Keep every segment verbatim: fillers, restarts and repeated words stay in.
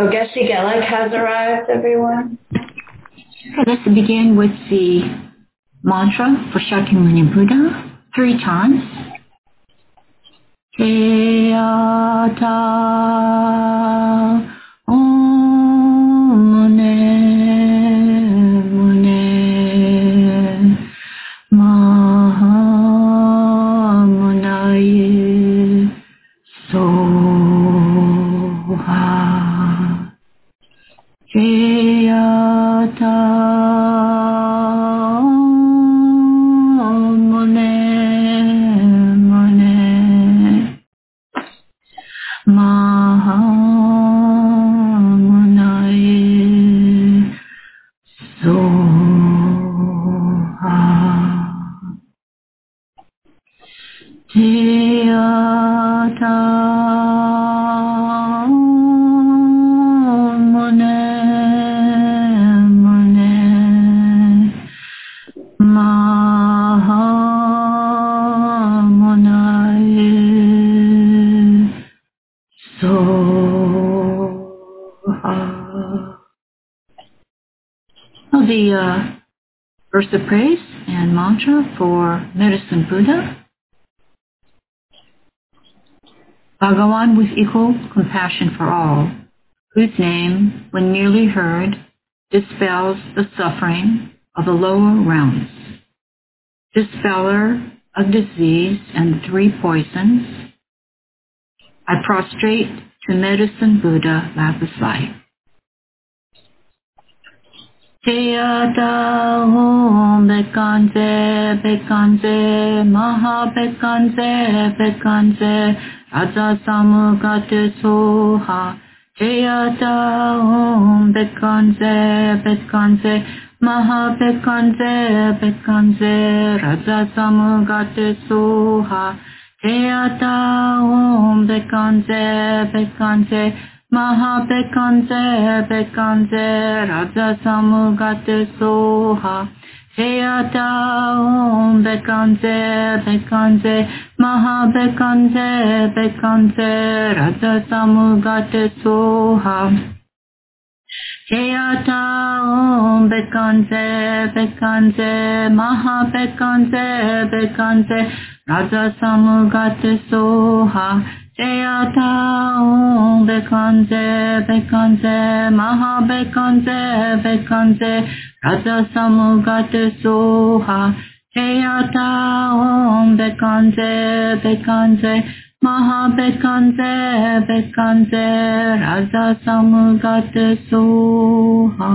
So Geshe Gelek has arrived, everyone. Okay, let's begin with the mantra for Shakyamuni Buddha three times. Keyata Om Mune Mune Mahamunaye Soha Keyata Mune Mune Mahamunaye Soha Keyata Mune Mune Mahamunaye Soha. Well, the uh, verse of praise and mantra for Medicine Buddha. Bhagawan with equal compassion for all, whose name, when merely heard, dispels the suffering of the lower realms, dispeller of disease and three poisons, I prostrate to Medicine Buddha Labasai. Jayata Om Bekanze Bekanze Maha Bekanze Bekanze Raja Samugate Soha Jayata Om Bekanze Bekanze Maha Bekanze Bekanze Raja Samugate Soha Jayata Om Bekanze Bekanze Maha Bekanze Bekanze Raja Samugate Soha Jayata Om Bekanze Bekanze Maha Bekanze Bekanze Raja Samugate Soha Jayata Om Bekanze Bekanze Maha Bekanze Bekanze Raja Samugate Soha Jayata Om Bekanze Bekanze Maha Bekanze Bekanze Raja Samugate Soha Jayata Om Bekanze Bekanze Maha Bekanze Bekanze Raja Samugate Soha.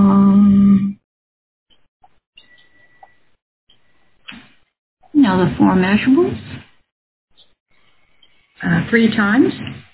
Now the four measurables. Uh, three times.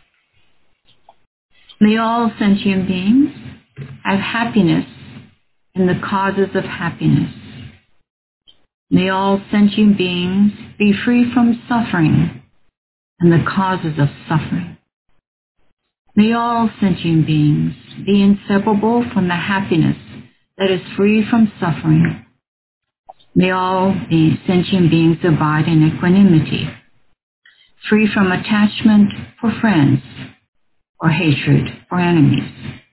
May all sentient beings have happiness in the causes of happiness. May all sentient beings be free from suffering and the causes of suffering. May all sentient beings be inseparable from the happiness that is free from suffering. May all be sentient beings abide in equanimity, free from attachment for friends or hatred for enemies.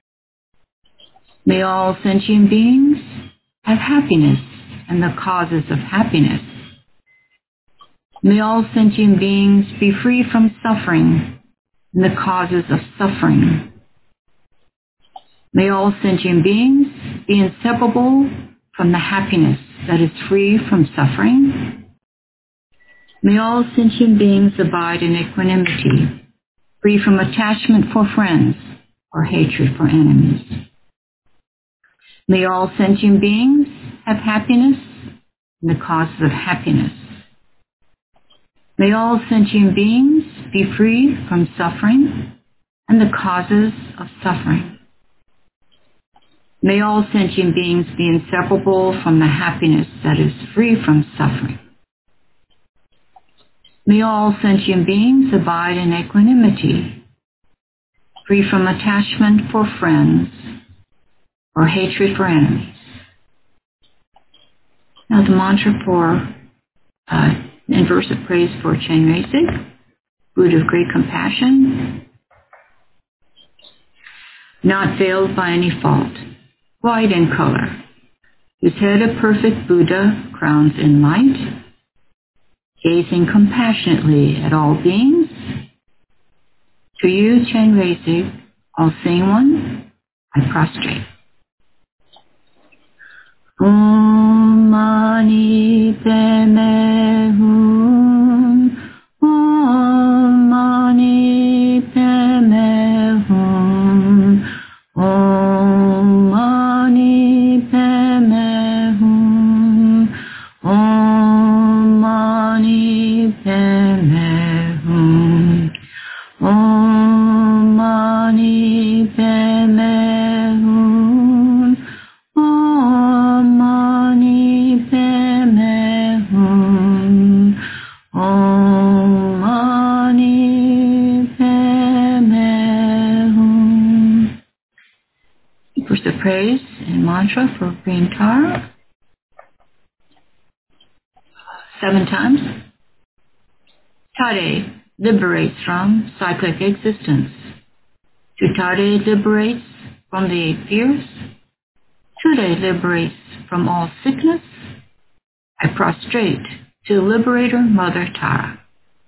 May all sentient beings have happiness and the causes of happiness. May all sentient beings be free from suffering and the causes of suffering. May all sentient beings be inseparable from the happiness that is free from suffering. May all sentient beings abide in equanimity, free from attachment for friends or hatred for enemies. May all sentient beings have happiness and the causes of happiness. May all sentient beings be free from suffering and the causes of suffering. May all sentient beings be inseparable from the happiness that is free from suffering. May all sentient beings abide in equanimity, free from attachment for friends or hatred for enemies. Now the mantra for uh, and verse of praise for Chen Reisig, Buddha of great compassion. not veiled by any fault, white in color, whose head a perfect Buddha crowns in light, gazing compassionately at all beings. To you, Chen Reizig, all-seeing one, I prostrate. Om Mani Padme Hum, Om Mani Padme Hum, Om Mani Padme Hum, Om Mani Padme Hum, Om Mani Padme Hum, Om Mani Padme Hum, Om Mani Padme Hum. First the praise and mantra for green Tara. Seven times. Tare liberates from cyclic existence. Tutare liberates from the eight fears. Ture liberates from all sickness. I prostrate to Liberator Mother Tara.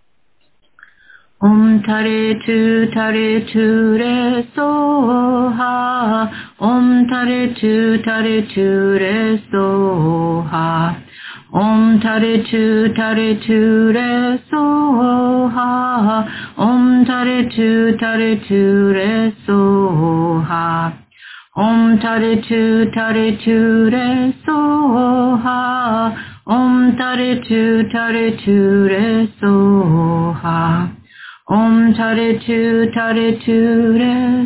Om Tare Tu Tare Tu Re Soha. Om Tare Tu Tare Tu Re Soha. Om Tare Tu Tare Tu Re Soha. Om Tare Tu Tare Tu Re Soha. Om Tare Tu Tare Tu Re Soha. Om Tare Tu Tare Tu Re Soha. Om Tare Tu Tare Tu Re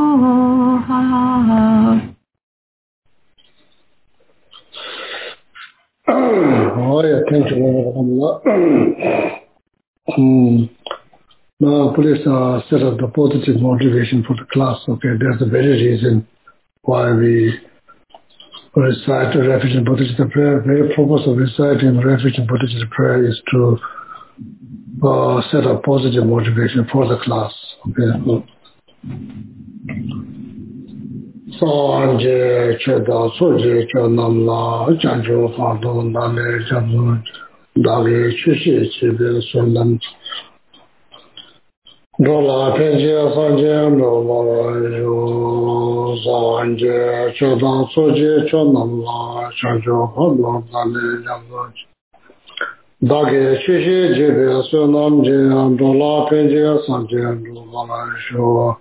Soha. Oh, yeah, thank you, Alhamdulillah. um, now, please uh, set up the positive motivation for the class. Okay, there's a very reason why we recite the refuge and Bodhicitta prayer. The very purpose of reciting refuge and Bodhicitta prayer is to uh, set up positive motivation for the class. Okay. Sanje cheda soje cho namla janjo fado dale janjo dale chushi chibe sonam dola penje sanje no yo sanje cheda soje cho namla janjo fado dale janjo dage chushi chibe sonam je dola penje sanje no yo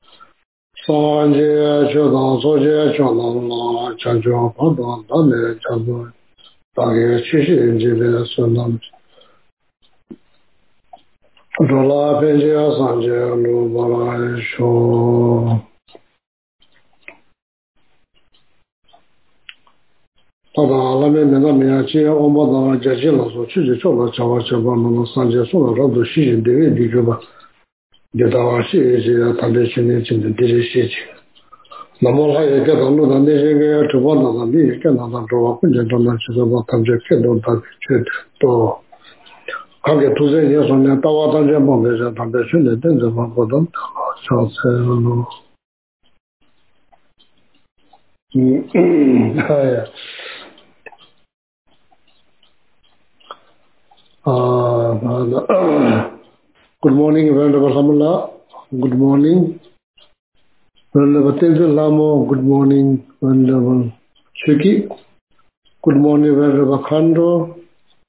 Sanje chodang soje chodang la chancho padang dane chancho dage chishi jibe sunam dola penje sanje nu bala sho tada lame mena mea che omba da jaji la so chiji chola chawa chaba nana sanje suna rado shishi dewe dikyoba Dedawa shi ji tande chini chini diri shi ji. Namal haye ke danu dande shi ke tuba dana di ke nana tuba kunje dana chi tuba tamche ke do tabi che to kage tuze ye sonne tawa tanje mambe je tamche chini tenze ma kodam cha se no. Haya. Ah, Good morning, Venerable Hamullah. Good morning. Venerable Tenzin Lamo. Good morning, Venerable Shiki. Good morning, Venerable Khando.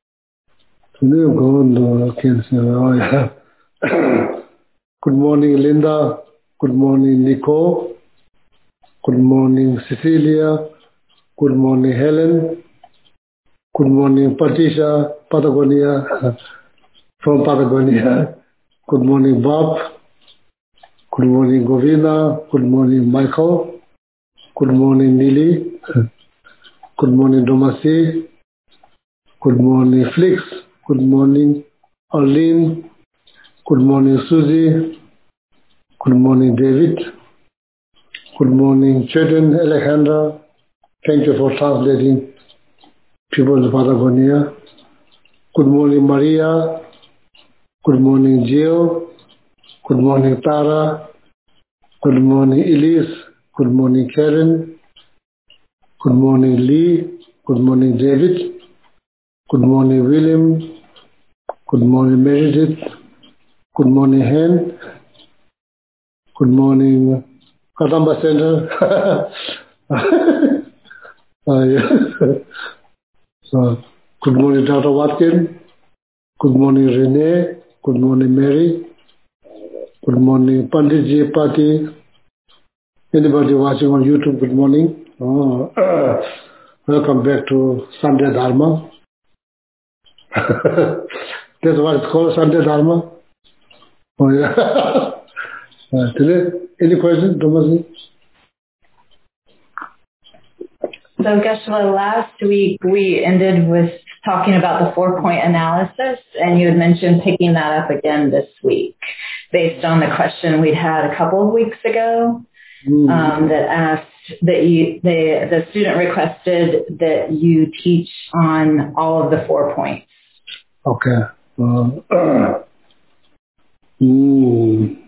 Good morning, Linda. Good morning, Nico. Good morning, Cecilia. Good morning, Helen. Good morning, Patricia, Patagonia, from Patagonia. Good morning, Bob. Good morning, Govina. Good morning, Michael. Good morning, Nili. Good morning, Domasi. Good morning, Flix. Good morning, Arlene. Good morning, Susie. Good morning, David. Good morning, Chetan, Alejandra. Thank you for translating people of Patagonia. Good morning, Maria. Good morning, Gio. Good morning, Tara. Good morning, Elise. Good morning, Karen. Good morning, Lee. Good morning, David. Good morning, William. Good morning, Meredith. Good morning, Hen. Good morning, Kadamba Center. uh, yeah. So, good morning, Doctor Watkin. Good morning, Renee. Good morning, Mary. Good morning, Panditji Pati. Anybody watching on YouTube, good morning. Oh, uh, welcome back to Sunday Dharma. That's what it's called, Sunday Dharma. Oh, yeah. uh, today, any questions, Thomas? So Geshe-la, last week we ended with talking about the four-point analysis, and you had mentioned picking that up again this week based on the question we'd had a couple of weeks ago mm. um, that asked that you, the, the student requested that you teach on all of the four points. Okay. Uh, uh, mm.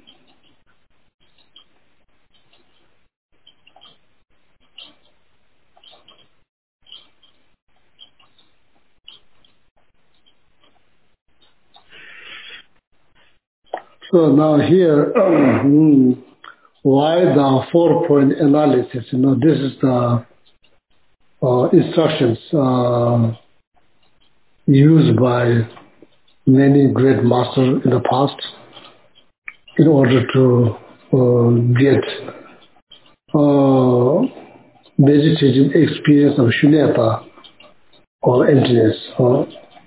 So now here, mm, why the four-point analysis? You know, this is the uh, instructions uh, used by many great masters in the past in order to uh, get uh, meditative experience of shunyata or emptiness. Uh,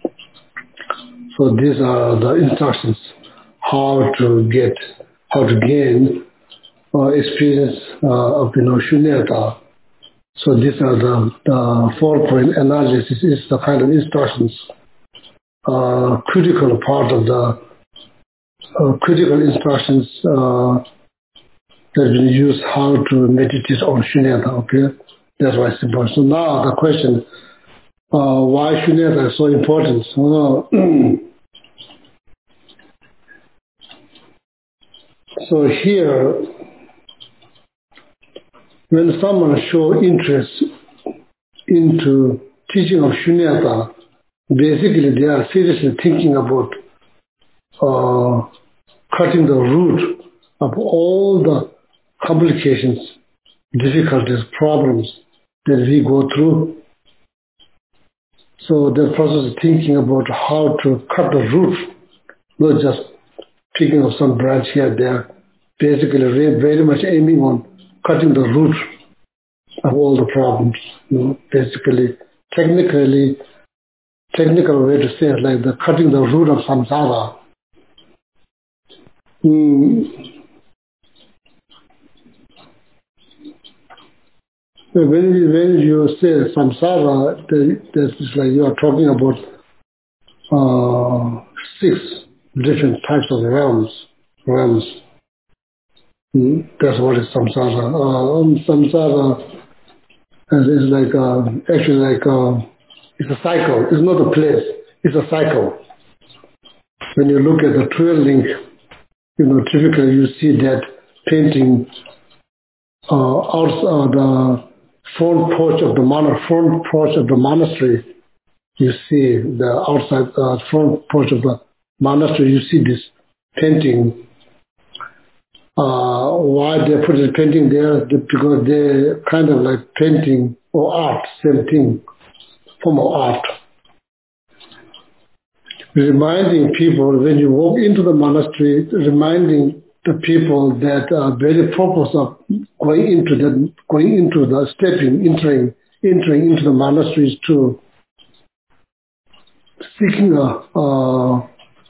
so these are the instructions how to get, how to gain uh, experience uh, of you know shunyata. So these are the, the four-point analysis is the kind of instructions, uh, critical part of the uh, critical instructions uh, that have been used how to meditate on shunyata. Okay, that's why it's important. So now the question, uh, why shunyata is so important? So, so here, when someone show interest into teaching of shunyata, basically they are seriously thinking about uh, cutting the root of all the complications, difficulties, problems that we go through. So the process of thinking about how to cut the root, not just picking up some branch here there, basically very much aiming on cutting the root of all the problems. You know, basically, technically, technical way to say it, like the cutting the root of samsara. Mm. When you, when you say samsara, that's like you are talking about uh, six different types of realms. Realms. Mm. That's what is samsara. Uh, um, samsara is like uh, actually like uh, it's a cycle. It's not a place. It's a cycle. When you look at the trail link, you know, typically you see that painting uh, out uh, the front porch of the mon- front porch of the monastery. You see the outside uh, front porch of the monastery. You see this painting. Uh, why they put the painting there? Because they kind of like painting or art, same thing, form of art. Reminding people when you walk into the monastery, reminding the people that the very purpose of going into the going into the stepping, entering, entering into the monastery is to seeking a, a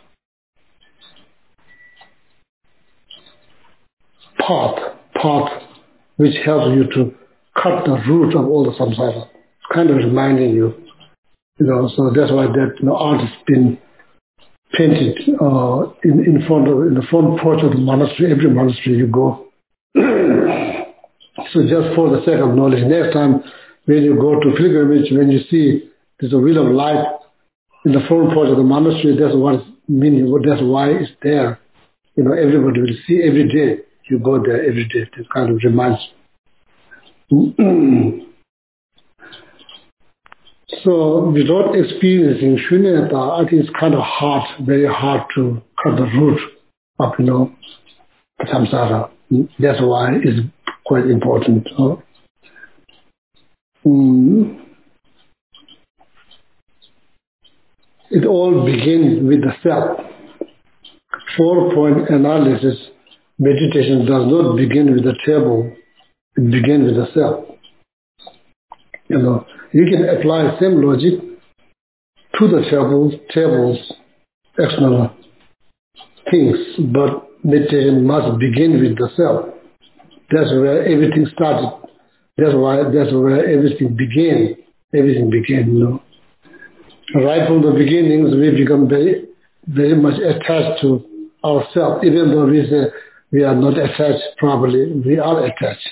path, path which helps you to cut the root of all the samsara. Kind of reminding you, you know. So that's why that you know, art has been painted uh, in in front of in the front porch of the monastery. Every monastery you go. So just for the sake of knowledge, next time when you go to pilgrimage, when you see there's a wheel of light in the front porch of the monastery, that's what it's meaning. That's why it's there. You know, everybody will see every day. you go there every day. It kind of reminds you. So without experiencing shunyata, I think it's kind of hard, very hard to cut the root of, you know, samsara. That's why it's quite important. So, mm, it all begins with the self. Four-point analysis meditation does not begin with the table. It begins with the self. You know, you can apply same logic to the tables, tables, external things, but meditation must begin with the self. That's where everything started. That's why. That's where everything began. Everything began. You know, right from the beginnings, we become very, very much attached to ourselves. Even though we say we are not attached properly, we are attached.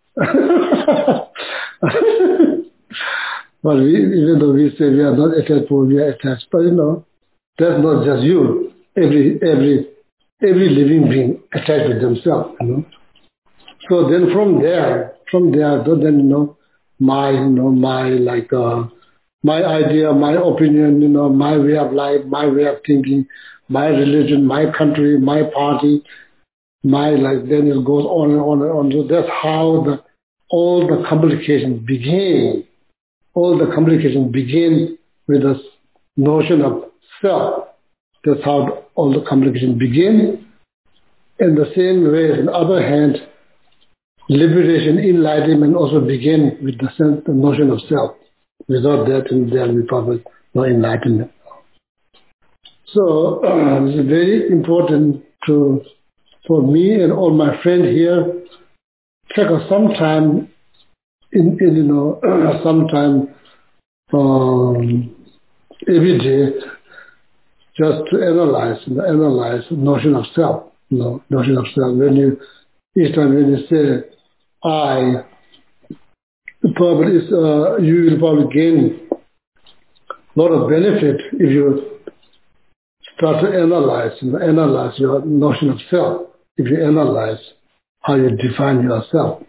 But we, even though we say we are not attached, we are attached. But you know, that's not just you. Every every every living being attached with themselves. You know. So then from there, from there, then you know, my you know my like uh, my idea, my opinion, you know, my way of life, my way of thinking, my religion, my country, my party, my like. Then it goes on and on and on. So that's how the all the complications begin. All the complications begin with this notion of self. That's how all the complications begin. In the same way, on the other hand, liberation, enlightenment also begin with the, sense, the notion of self. Without that, there will be probably no enlightenment. So uh, it's very important to, for me and all my friends here, take some time in, in you know, sometime um, every day, just to analyze, you know, analyze the notion of self. You know, notion of self. When you each time when you say I, probably is, uh, you will probably gain a lot of benefit if you start to analyze, you know, analyze your notion of self. If you analyze how you define yourself.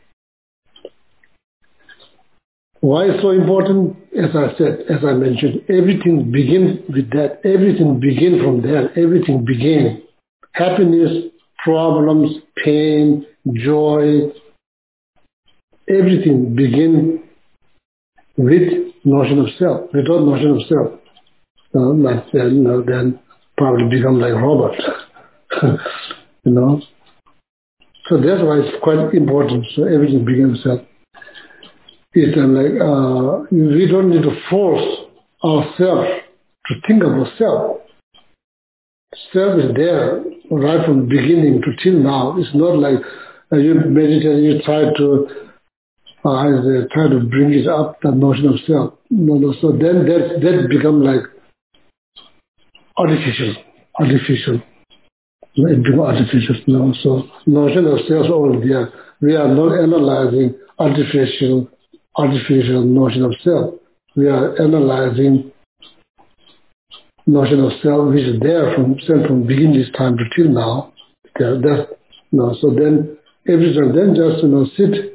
Why it's so important? As I said, as I mentioned, everything begins with that. Everything begins from there. Everything begins. Happiness, problems, pain, joy, everything begins with notion of self. Without notion of self, uh, like, uh, you know, then probably become like robots. You know. So that's why it's quite important. So everything begins with self. It's like uh, we don't need to force ourselves to think about self. Self is there right from the beginning to till now. It's not like uh, you meditate, you try to uh, try to bring it up, the notion of self. No, no. So then that that become like artificial, artificial. It becomes artificial. No, so notion of self is all there. We are not analyzing artificial. artificial notion of self. We are analyzing notion of self which is there from from beginning this time to till now. There, that's, you know, so then every time then just you know sit.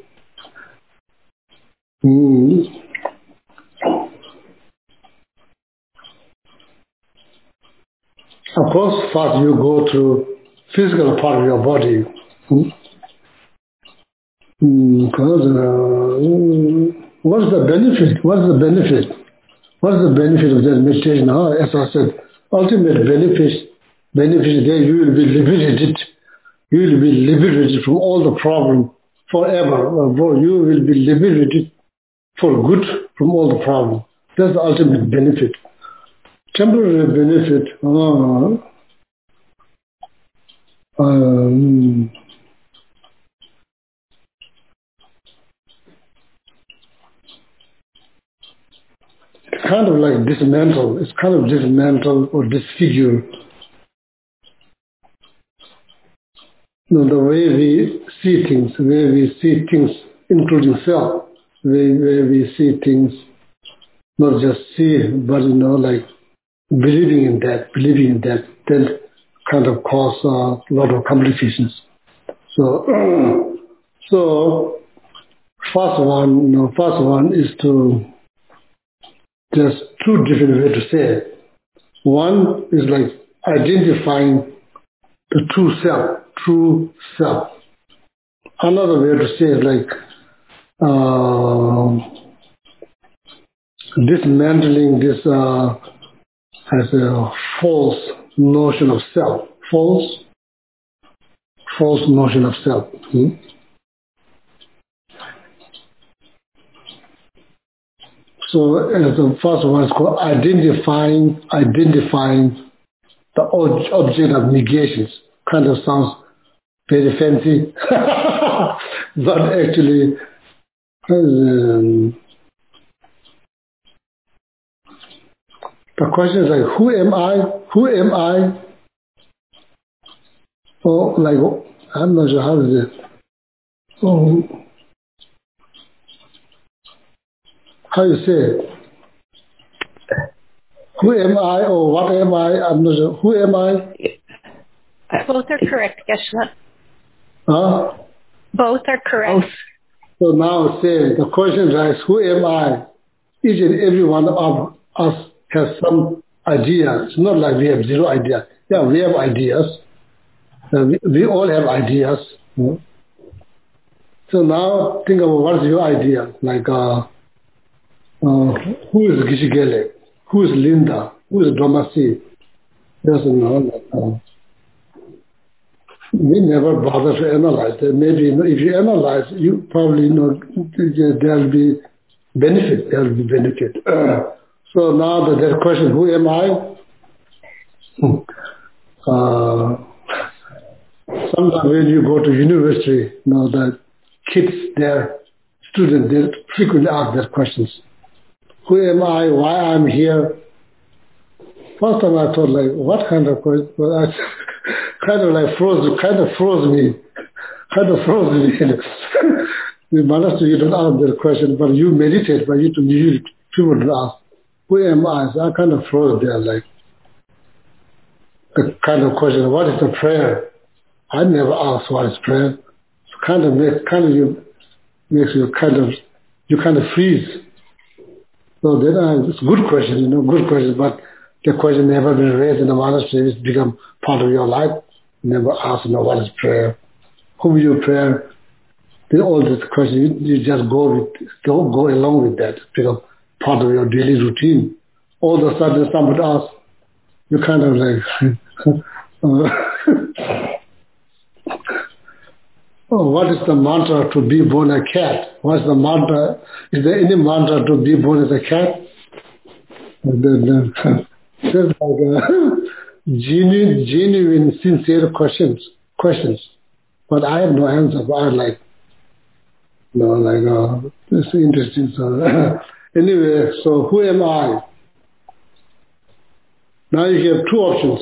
Mm. Of course, first you go to physical part of your body. Mm. Because uh, what's the benefit? What's the benefit? What's the benefit of that meditation? Oh, as I said, ultimate benefit, benefit there you will be liberated. You will be liberated from all the problem forever. You will be liberated for good from all the problem. That's the ultimate benefit. Temporary benefit. Uh, um, kind of like dismantle. It's kind of dismantle or disfigure. You know, the way we see things, the way we see things, including self, the way, way we see things, not just see, but you know, like believing in that, believing in that, then kind of cause a lot of complications. So, so first one, you know, first one is to, there's two different ways to say it. One is like identifying the true self, true self. Another way to say it is like uh, dismantling this uh, as a false notion of self, false, false notion of self. Hmm? So as the first one is called identifying, identifying the ob- object of negations. Kind of sounds very fancy, but actually, um, the question is like, who am I? Who am I? Or like, I'm not sure how is it. Oh, how you say it? Who am I or what am I? I'm not sure. Who am I? Both are correct, Geshe-la. Huh? Both are correct. So now say, the question is, who am I? Each and every one of us has some idea. It's not like we have zero idea. Yeah, we have ideas. Uh, we, we all have ideas. Hmm? So now think about what's your idea. Like, uh, uh, who is Gishigele? Who is Linda? Who is Domasi? Yes, no, uh, we never bother to analyze that. Maybe if you analyze, you probably know there will be benefit. There will be benefit. Uh, so now the, the question, who am I? Uh, sometimes when you go to university, you know, the kids, their students, they frequently ask their questions. Who am I? Why I'm here? First time I thought, like, what kind of question? Well, I kind of like froze, kind of froze me, kind of froze me. The monastery, you don't ask that question, but you meditate, but you to you people to ask, who am I? So I kind of froze there, like, the kind of question, what is the prayer? I never asked what is prayer. So kind of makes, kind of you, makes you kind of, you kind of freeze. So then I, it's a good question, you know, good question, but the question never been raised in the monastery. It's become part of your life. Never ask, you know, what is prayer? Whom you pray? Then all this question, you, you just go with, go, go along with that. It's become part of your daily routine. All of a sudden somebody asks, you kind of like, oh, what is the mantra to be born a cat? What's the mantra? Is there any mantra to be born as a cat? And then, uh, just like uh, genuine, genuine, sincere questions, questions. But I have no answer. But I like, you know, like, uh, it's interesting. So, anyway, so who am I? Now you have two options.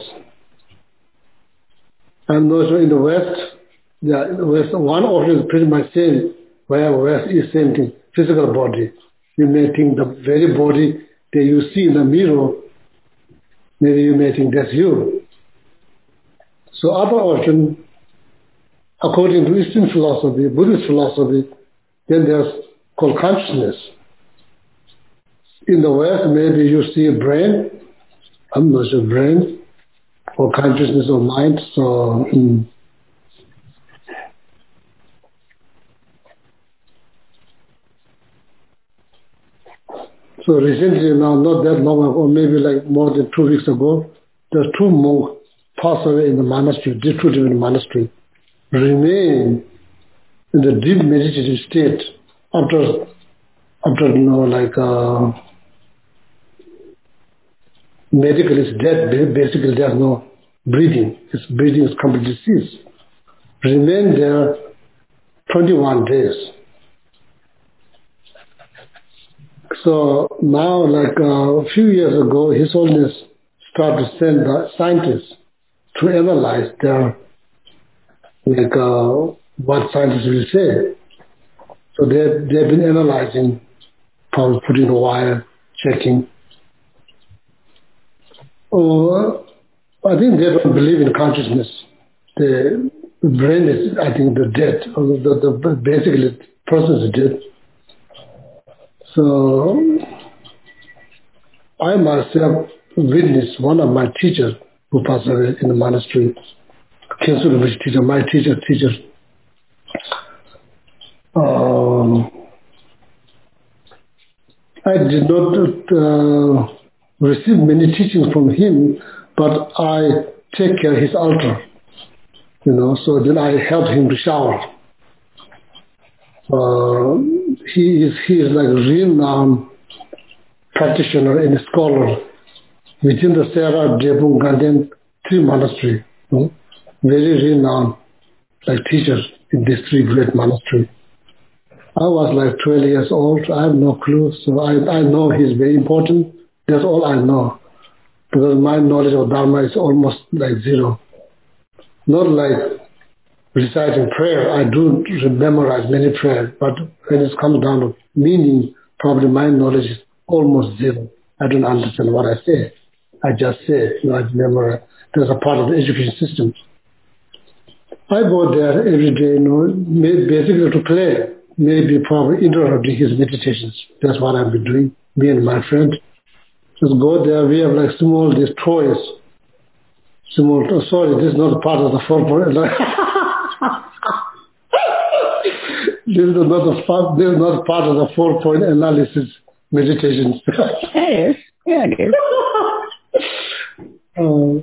And also in the West, yeah, in the West, one option is pretty much same, where West is same thing, physical body. You may think the very body that you see in the mirror, maybe you may think that's you. So other option, according to Eastern philosophy, Buddhist philosophy, then there's called consciousness. In the West, maybe you see a brain, I'm not sure brain, or consciousness or mind. So, mm. so recently, now not that long ago, maybe like more than two weeks ago, there's two monks passed away in the monastery, two different monastery, remain in the deep meditative state after, after you know, like uh, medically it's dead. Basically, there's no breathing. Its breathing is completely ceased. Remain there twenty-one days. So now, like uh, a few years ago, His Holiness started to send the scientists to analyze their, like, uh, what scientists will say. So they they've been analyzing, probably putting a wire, checking. Oh, I think they don't believe in consciousness. They brain is, I think, the dead, or the, the, the basically the person is dead. So I myself witnessed one of my teachers who passed away in the monastery, Kyungsoo Rinpoche teacher, my teacher, teacher. Um, I did not uh, receive many teachings from him, but I take care of his altar, you know, so then I help him to shower. Uh, he is he is like a renowned practitioner and scholar within the Sera Drepung Ganden three monastery, you know, very renowned like teachers in these three great monasteries. I was like twelve years old. I have no clue, so I, I know he's very important. That's all I know, because my knowledge of Dharma is almost like zero. Not like reciting prayer. I do memorize many prayers, but when it comes down to meaning, probably my knowledge is almost zero. I don't understand what I say. I just say, you know, I memorize. That's a part of the education system. I go there every day, you know, basically to play. Maybe probably interrupting his meditations. That's what I've been doing, me and my friend. Just go there, we have like small, these toys. Small, oh, sorry, this is not part of the four point. This is not a part, this is not part of the four point analysis meditations. It is. Yeah, it is. uh,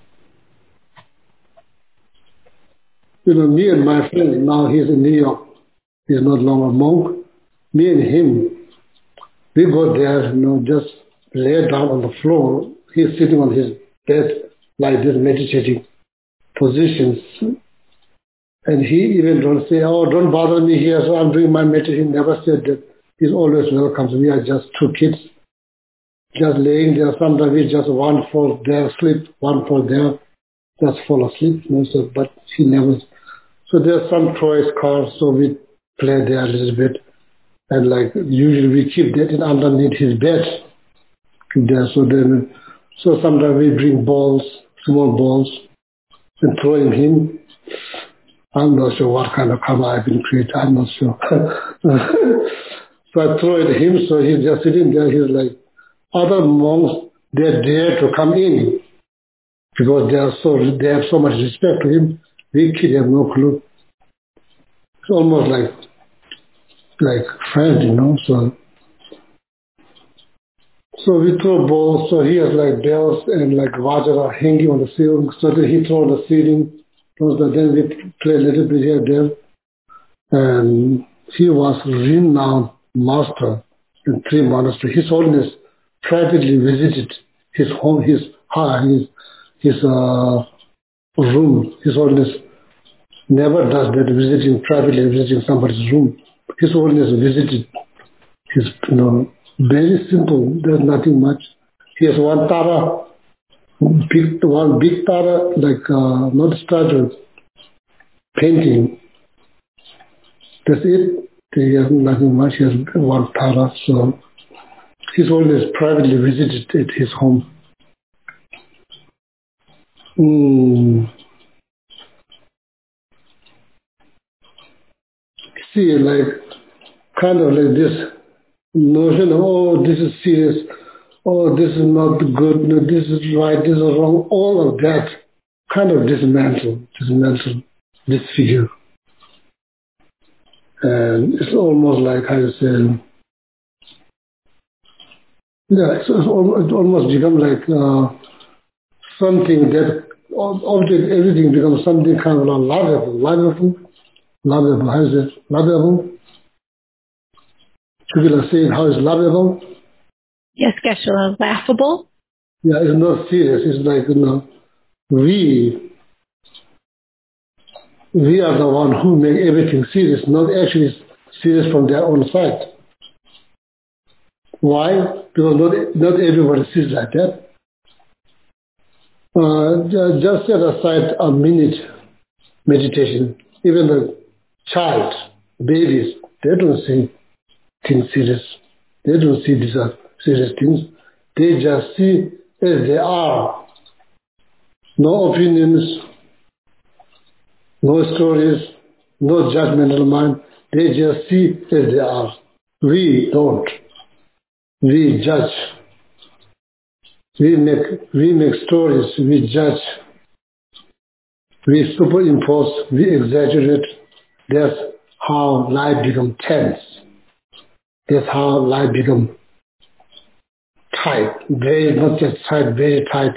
you know, me and my friend, now he's in New York. He's not longer a monk. Me and him, we go there, you know, just lay down on the floor. He's sitting on his bed like this, meditating positions. And he even don't say, oh, don't bother me here, so I'm doing my meditation. He never said that. He's always welcome. We are just two kids, just laying there. Sometimes we just one fall there, sleep, one fall there, just fall asleep. You know, so, but he never. So there's some toys, cars, so we play there a little bit, and like usually we keep that in underneath his bed there. So then, so sometimes we bring balls, small balls, and throw him in. I'm not sure what kind of karma I've been created. I'm not sure. So I throw it at him. So he's just sitting there. He's like, other monks, they dare to come in because they are so they have so much respect to him. We kids have no clue. It's almost like like friends, you know. So so we throw balls. So he has like bells and like vajra hanging on the ceiling. So then he throw on the ceiling. So then we play a little bit here there. And he was renowned master in three monasteries. His Holiness privately visited his home, his his his uh, room. His Holiness never does that, visiting privately, visiting somebody's room. His Holiness visited his, you know, very simple. There's nothing much. He has one tara, big one big tara, like uh, not statue, painting. That's it. He has nothing much. He has one tara. So his Holiness privately visited at his home. Mm. See, like, kind of like this notion of, oh, this is serious, oh, this is not good, no, this is right, this is wrong, all of that kind of dismantle, dismantle this figure. And it's almost like, how you say, yeah, it's, it's almost become like uh, something that, object, everything becomes something kind of lovable, lovable, lovable, how is it, lovable? People are saying how is lovable? Yes, Geshe-la, laughable? Yeah, it's not serious. It's like, you know, we, we are the one who make everything serious, not actually serious from their own side. Why? Because not, not everybody sees like that. Uh, just set aside a minute meditation. Even the child, babies, they don't see things serious. They don't see these are serious things. They just see as they are. No opinions, no stories, no judgmental mind. They just see as they are. We don't. We judge. We make, we make stories, we judge. We superimpose, we exaggerate. That's how life becomes tense. That's how life becomes tight. Very, not just tight, very tight.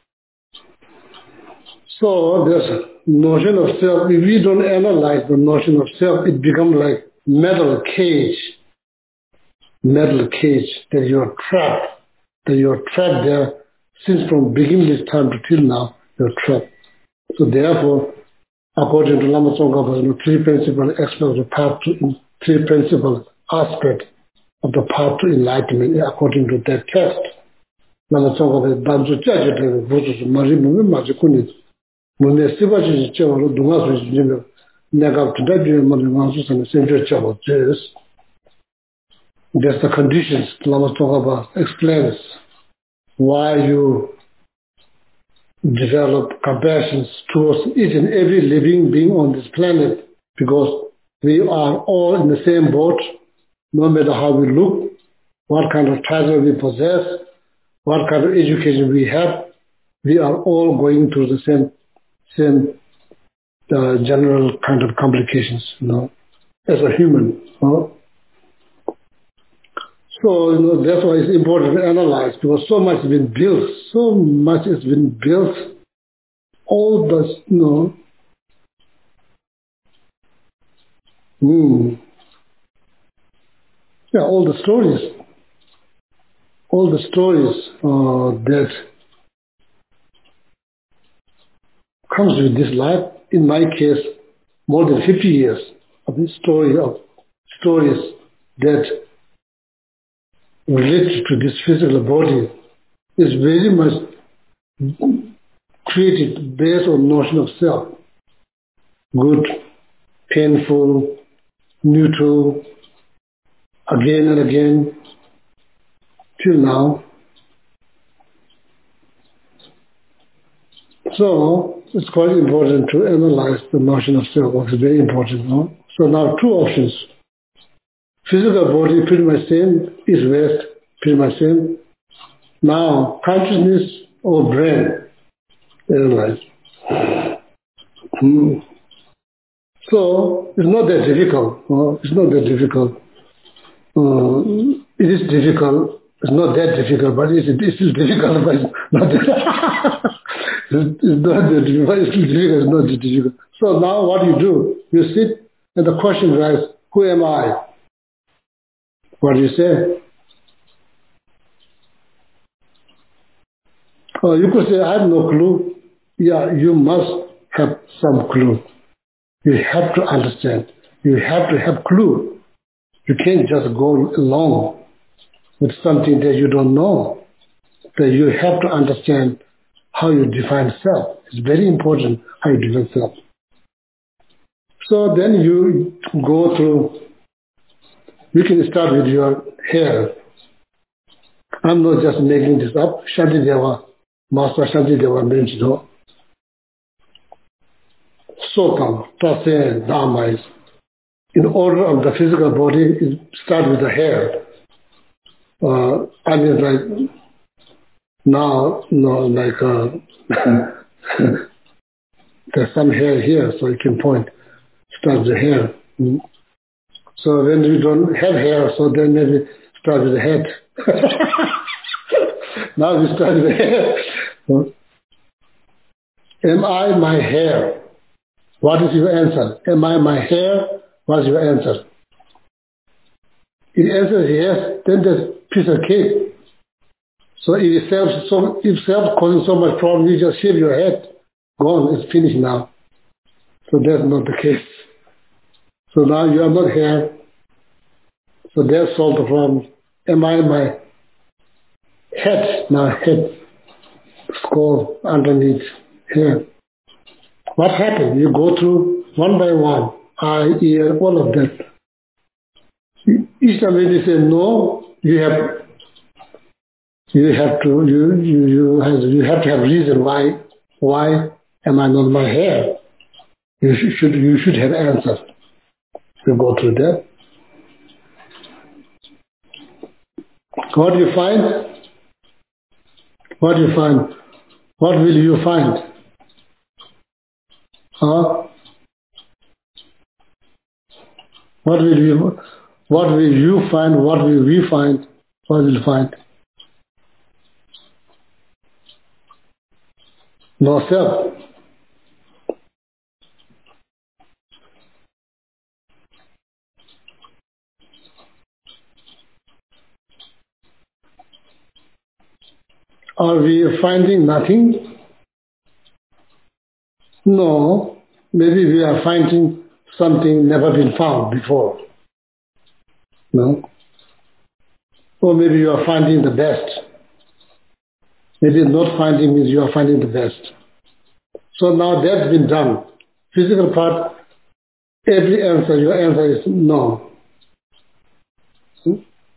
So this notion of self, if we don't analyze the notion of self, it becomes like metal cage. Metal cage that you're trapped, that you're trapped there since from beginning this time to till now, you're trapped. So therefore, according to Lama Tsongkhapa, the three principal aspects of the path to, three principal aspects of the path to enlightenment, according to that text, Lama Tsongkhapa, Danzo Chaji, Buddha, Mari Mumi Majikuni, Mune Sivaji Chevalo, Dungasu Jimmy, Nagab to that, Mari Mansus and the Central Chevalo, Jews. That's the conditions Lama Tsongkhapa explains why you develop compassion towards each and every living being on this planet, because we are all in the same boat, no matter how we look, what kind of title we possess, what kind of education we have, we are all going through the same same uh, general kind of complications, you know, as a human. You know? So, you know, that's why it's important to analyze, because so much has been built, so much has been built, all the, you know, mm, yeah, all the stories, all the stories uh, that comes with this life, in my case, more than fifty years of this story of stories that related to this physical body is very much created based on notion of self. Good, painful, neutral, again and again, till now. So it's quite important to analyze the notion of self. It's very important. No? So now two options. Physical body, pretty much same. East, west, pretty much same. Now, consciousness or brain, analyze. Hmm. So it's not that difficult. Uh, it's not that difficult. Uh, it is difficult. It's not that difficult, but it's, it's still difficult. But it's not that it's, it's not that difficult. It's still difficult. It's not that difficult. So now, what do you do? You sit, and the question arises: who am I? What do you say? Oh, you could say, I have no clue. Yeah, you must have some clue. You have to understand. You have to have clue. You can't just go along with something that you don't know. That you have to understand how you define self. It's very important how you define self. So then you go through, you can start with your hair. I'm not just making this up. Shantideva, Master Shantideva mentioned, Sokam, Tase, Dhamma is, in order of the physical body, it start with the hair. Uh, I mean, like, now, no, like, uh, there's some hair here, so you can point, start the hair. Mm. So when you don't have hair, so then maybe start with the head. Now we start with the hair. Am I my hair? What is your answer? Am I my hair? What is your answer? If the answer is yes, then there's a piece of cake. So if self, so if self causing so much problem, you just shave your head. Gone, it's finished now. So that's not the case. So now you are not hair. So that solved the problem. Am I my head? My head, skull underneath here. What happened? You go through one by one, eye, ear, all of that. Each time when you say no, you have you have to you you you have you have to have reason why why am I not my hair? You should, you should have answer. You go through that. What do you find? What do you find? What will you find? Huh? What will you, what will you find? What will we find? What will you find? No self. Are we finding nothing? No. Maybe we are finding something never been found before. No. Or maybe you are finding the best. Maybe not finding means you are finding the best. So now that's been done. Physical part, every answer, your answer is no. Hmm?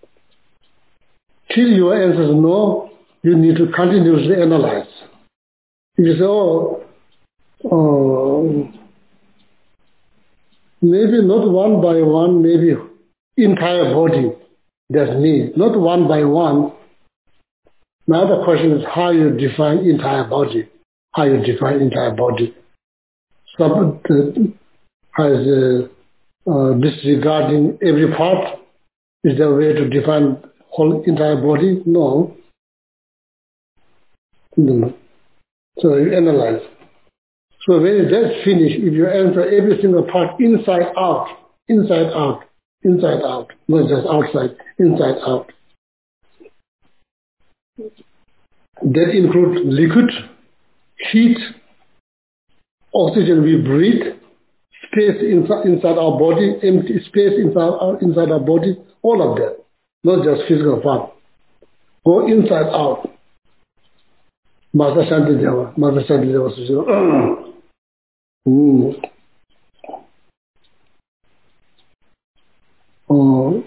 Till your answer is no, you need to continuously analyze. If you say, oh, oh, maybe not one by one, maybe entire body, that's me. Not one by one. Now the question is how you define entire body. How you define entire body. Some uh, as uh, uh, disregarding every part. Is there a way to define whole entire body? No. No. So you analyze. So when that's finished, if you answer every single part inside out, inside out, inside out, not just outside, inside out. That includes liquid, heat, oxygen we breathe, space inside, inside our body, empty space inside our, inside our body, all of that, not just physical part. Go inside out. Master Shanti Deva, Master Shanti Deva says, mm. Oh,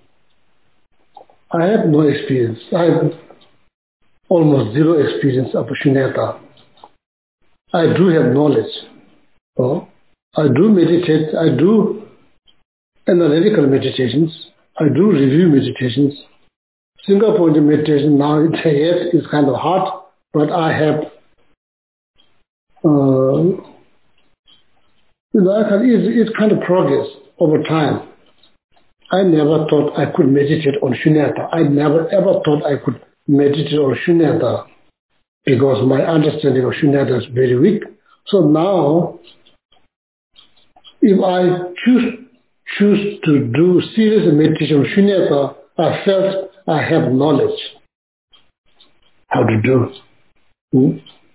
I have no experience. I have almost zero experience of Shunyata. I do have knowledge. Oh, I do meditate. I do analytical meditations. I do review meditations. Single point meditation now it's yet is kind of hard, but I have, uh, you know, I can, it's, it's kind of progress over time. I never thought I could meditate on Shunyata. I never ever thought I could meditate on Shunyata because my understanding of Shunyata is very weak. So now, if I choose choose to do serious meditation on Shunyata, I felt I have knowledge how to do. Hmm?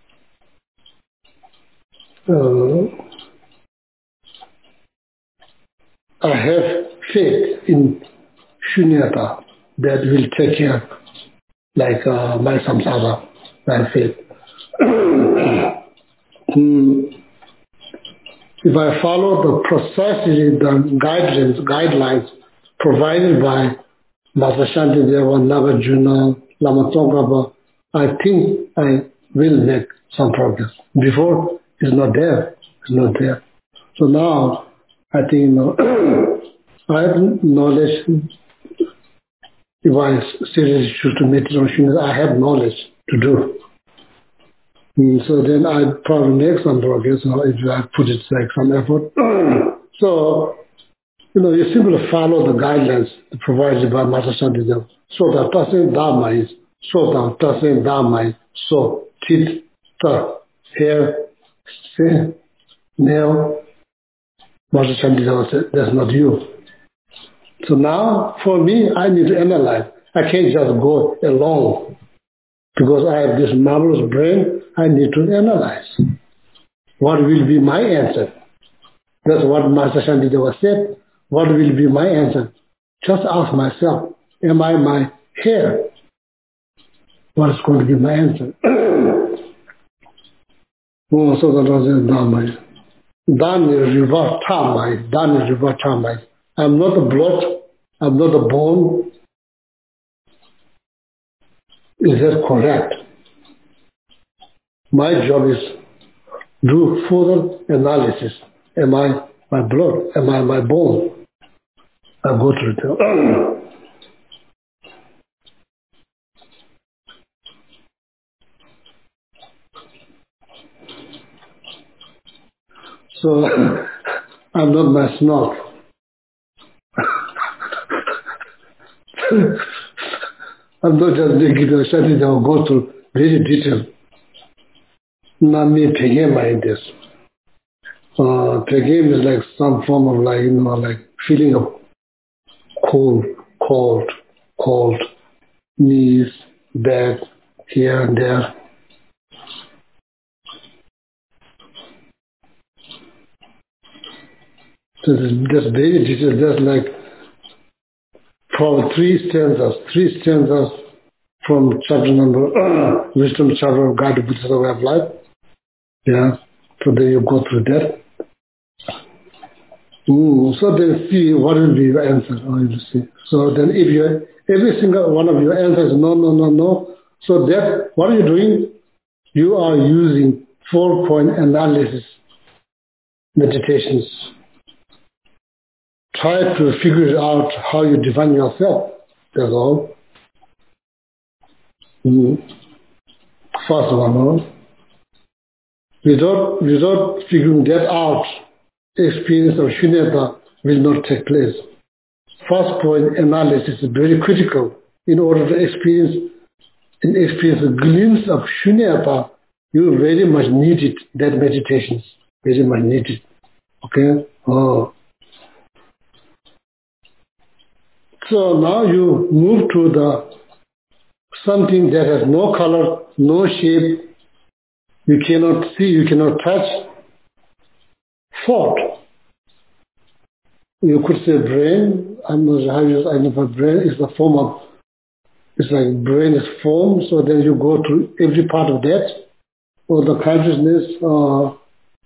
Uh, I have faith in Shunyata that will take care, like uh, my samsara, my faith. hmm. If I follow the processes, the guidelines, guidelines provided by Master Shantideva, Nagarjuna, Lama Tsongkhapa, I think I will make some progress. Before, it's not there. It's not there. So now, I think, you know, I have knowledge. If I seriously choose to meditate on Shunyata, I have knowledge to do. Mm, so then I probably make some progress, you know, if I put it like some effort. So, you know, you simply follow the guidelines provided by Master Shantideva. So that tasen dharma is, so that tasen dharma is, so teeth, tongue, hair, skin, nail. Master Shantideva said, that's not you. So now, for me, I need to analyze. I can't just go along. Because I have this marvelous brain, I need to analyze. What will be my answer? That's what Master Shantideva said. What will be my answer? Just ask myself, am I my hair? What is going to be my answer? Oh, so that was Dhamma. Dhamma is reverse Dhamma. Dhamma is reverse Dhamma. I'm not a blood, I'm not a bone. Is that correct? My job is do further analysis Am I my blood? Am I my bone? I go through it. So I'm not my snot. I'm not just making a study that will go through very detail. Not me pegame like this. Uh, pegame is like some form of like, you know, like feeling of cold, cold, cold, knees, back, here and there. So it's just very detailed, just like probably three stanzas, three stanzas from chapter number, uh, wisdom chapter of Guide to Buddhist Way of Life. Yeah, so then you go through that. Mm, so then see what will be your answer. Oh, you see. So then if you every single one of your answers is no, no, no, no. So that what are you doing? You are using four point analysis meditations. Try to figure out how you define yourself. That's all. Mm. First one, no? Without without figuring that out, experience of shunyata will not take place. First point analysis is very critical in order to experience and experience a glimpse of shunyata. You very much need it. That meditation is very much needed. Okay. Oh. So now you move to the something that has no color, no shape. You cannot see. You cannot touch. Thought. You could say brain. I'm not how you I know brain is the form of. It's like brain is formed, so then you go to every part of that, or the consciousness. Uh,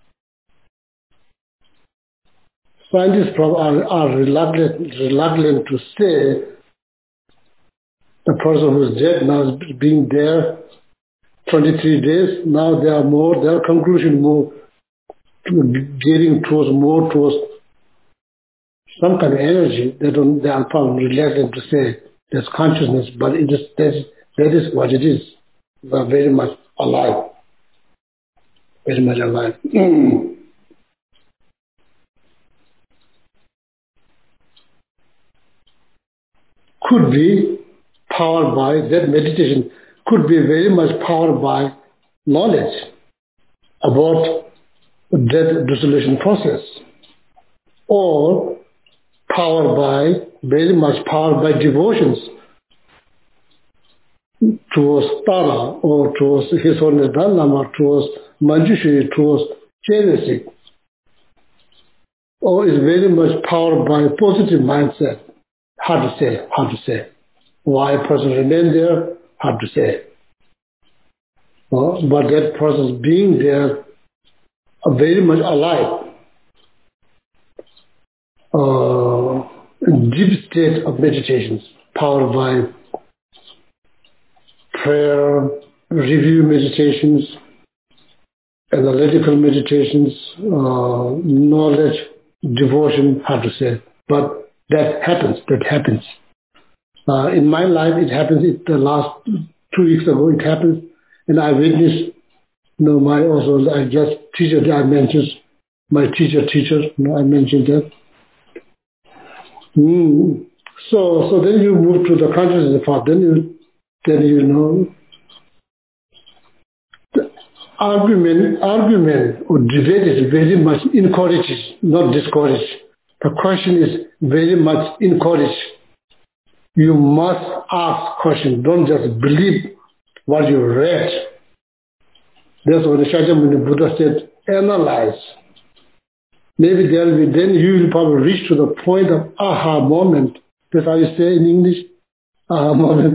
scientists are, are reluctant, reluctant to say the person who is dead now is being there twenty-three days. Now they are more, their conclusion more getting towards more towards some kind of energy. They don't. They are probably reluctant to say there's consciousness, but it is that is, that is what it is. We are very much alive. Very much alive. Mm. Could be powered by, that meditation could be very much powered by knowledge about that dissolution process, or powered by, very much powered by devotions towards Tara, or towards His Holiness Dalai Lama, towards Manjushri, towards Chenrezig, or is very much powered by a positive mindset. Hard to say, hard to say. Why a person remain there, hard to say. Uh, but that person being there, are very much alive. Uh, deep state of meditations, powered by prayer, review meditations, analytical meditations, uh, knowledge, devotion, hard to say. But that happens, that happens. Uh, in my life, it happens. It, the last two weeks ago, it happened, and I witnessed. You know, my also I just teacher I mentioned my teacher teacher. You know, I mentioned that. Mm. So so then you move to the consciousness part. Then you then you know the argument argument or debate is very much encouraged, not discouraged. The question is very much encouraged. You must ask questions. Don't just believe what you read. That's what the Shakyamuni Buddha said, analyze. Maybe there will be, then you will probably reach to the point of aha moment. That's how you say in English? Aha moment.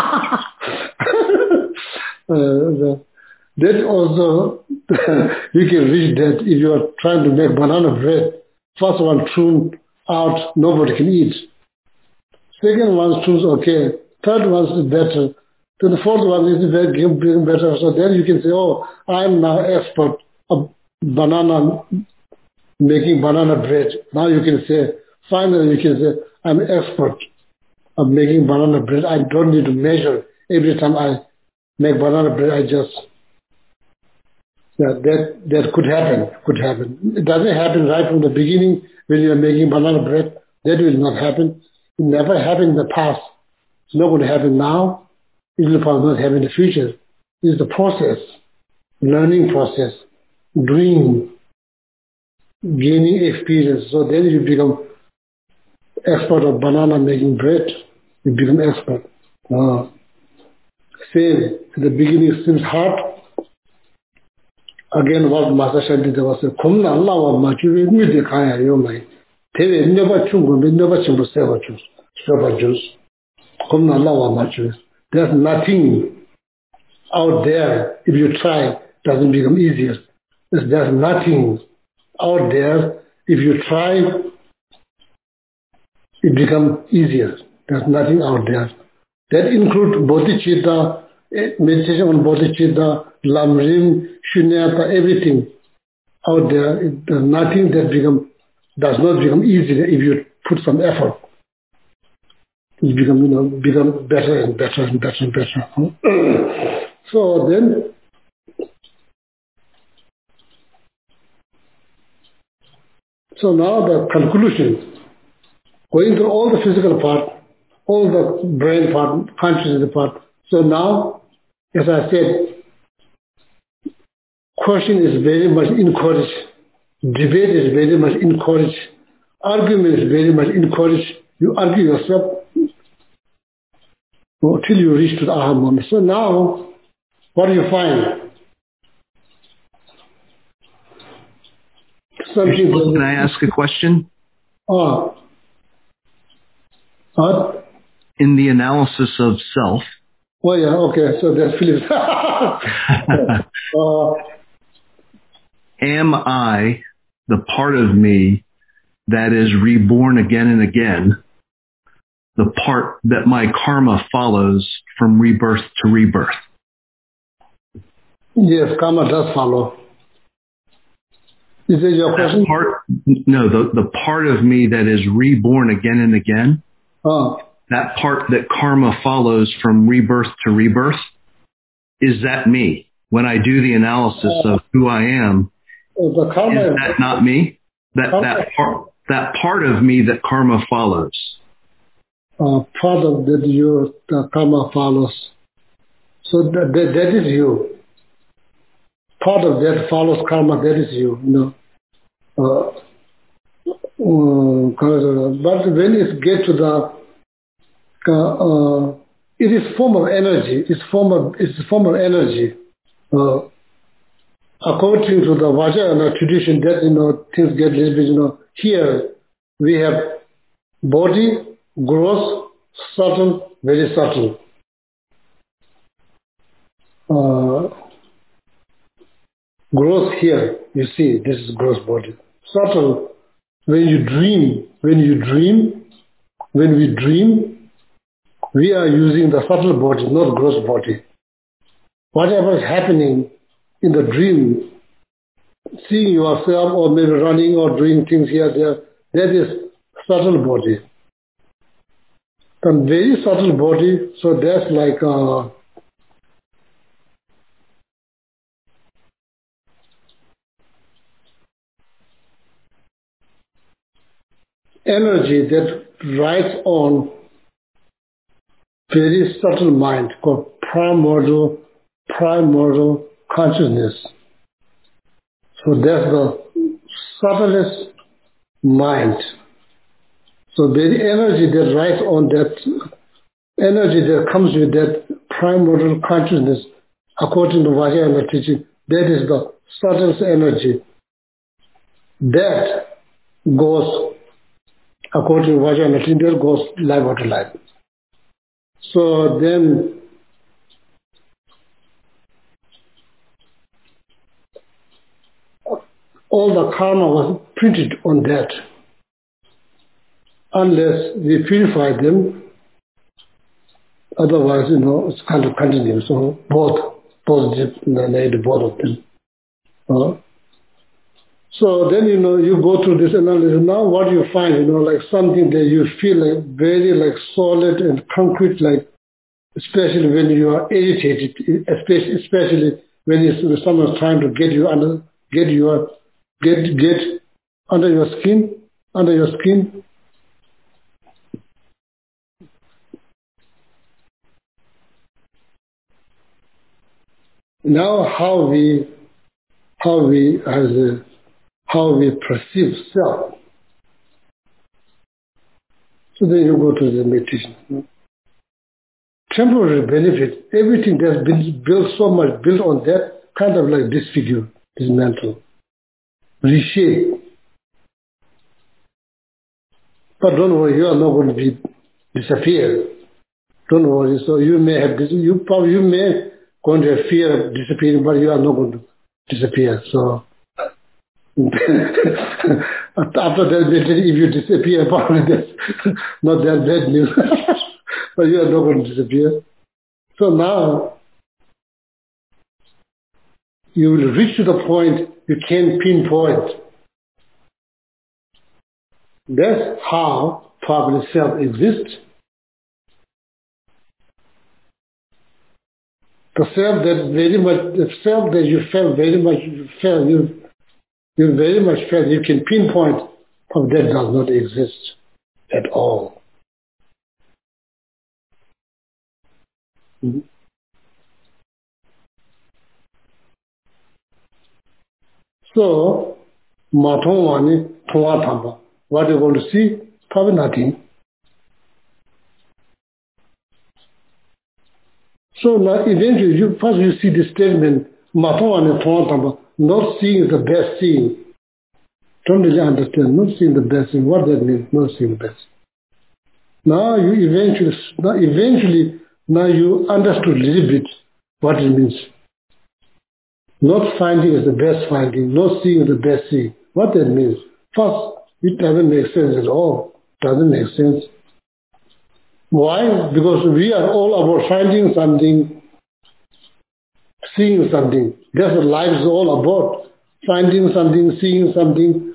uh, that also, you can reach that if you are trying to make banana bread. First one thrown out, nobody can eat. Second one choose okay. Third one is better. Then the fourth one is very better. So then you can say, oh, I'm now expert of banana making banana bread. Now you can say, finally you can say, I'm an expert of making banana bread. I don't need to measure every time I make banana bread. I just, yeah, that, that could happen, could happen. It doesn't happen right from the beginning when you're making banana bread. That will not happen. It never happened in the past. It's not going to happen now. It will probably not happen in the future. It's the process, learning process, doing, gaining experience. So then you become expert of banana making bread. You become expert. Uh, same, in the beginning it seems hard. Again, what Master Shanti was saying, Kumna Allah wa machu mi de kaya yo mai. Teve never chungu, never chungu seva juice, seva juice. Kumna Allah wa machu. There's nothing out there. If you try, doesn't become easier. There's nothing out there. If you try, it becomes easier. There's nothing out there. That includes bodhicitta, meditation on bodhicitta, lamrim, shunyata, everything out there. It, there's nothing that become, does not become easier if you put some effort. It become, you know, become better and better and better and better. So then, so now the conclusion, going through all the physical part, all the brain part, consciousness part. So now, as I said, question is very much encouraged. Debate is very much encouraged. Argument is very much encouraged. You argue yourself until you reach to the aha moment. So now, what do you find? Something. Can I ask a question? Ah. What? In the analysis of self. Oh yeah, okay, so that's Philip. uh, Am I the part of me that is reborn again and again, the part that my karma follows from rebirth to rebirth? Yes, karma does follow. Is that your question? That part, no, the, the part of me that is reborn again and again, oh. that part that karma follows from rebirth to rebirth, is that me? When I do the analysis uh, of who I am, the karma is that not me? That karma, that part that part of me that karma follows. Uh, part of that your the karma follows. So that, that that is you. Part of that follows karma. That is you. You know. Uh, uh, but when it gets to the uh, uh, it is form of energy. It's form of it's a form of energy. Uh, according to the Vajrayana tradition, that you know things get a little bit. You know, here we have body, gross, subtle, very subtle. Uh, gross here, you see, this is gross body. Subtle, when you dream, when you dream, when we dream, we are using the subtle body, not gross body. Whatever is happening in the dream, seeing yourself or maybe running or doing things here, there, that is subtle body. And very subtle body, so that's like uh, energy that rides on very subtle mind called primordial, primordial consciousness. So that's the subtlest mind. So the energy that rides on that, energy that comes with that primordial consciousness, according to Vajrayana teaching, that is the subtlest energy. That goes, according to Vajrayana teaching, that goes life after life. So then, all the karma was printed on that. Unless we purify them, otherwise, you know, it's kind of continuous. So both, both, both of them. Uh, So then, you know, you go through this analysis. Now what you find, you know, like something that you feel like very like solid and concrete, like especially when you are irritated, especially, especially when it's, someone's trying to get you under, get your, get, get under your skin, under your skin. Now how we, how we, as a, how we perceive self. So then you go to the meditation. Temporary benefit, everything that's been built so much, built on that, kind of like disfigure, dismantle, reshape. But don't worry, you are not going to be disappear. Don't worry. So you may have this, you probably you may going to have fear of disappearing, but you are not going to disappear. So after that, if you disappear, probably that's not that bad news. But you are not going to disappear. So now you will reach to the point you can pinpoint. That's how probably self exists. The self that very much, the self that you felt very much, you felt, you, you very much felt, you can pinpoint, but that does not exist at all. Mm-hmm. So, matongwani, tonga tamba. What are you going to see? Probably nothing. So now eventually, you, first you see the statement, matongwani, tonga tamba, not seeing is the best seeing. Don't really understand, not seeing the best seeing. What that means, not seeing the best. Now you eventually, now eventually, now you understood a little bit what it means. Not finding is the best finding, not seeing is the best seeing. What that means? First, it doesn't make sense at all. Doesn't make sense. Why? Because we are all about finding something, seeing something. That's what life is all about. Finding something, seeing something,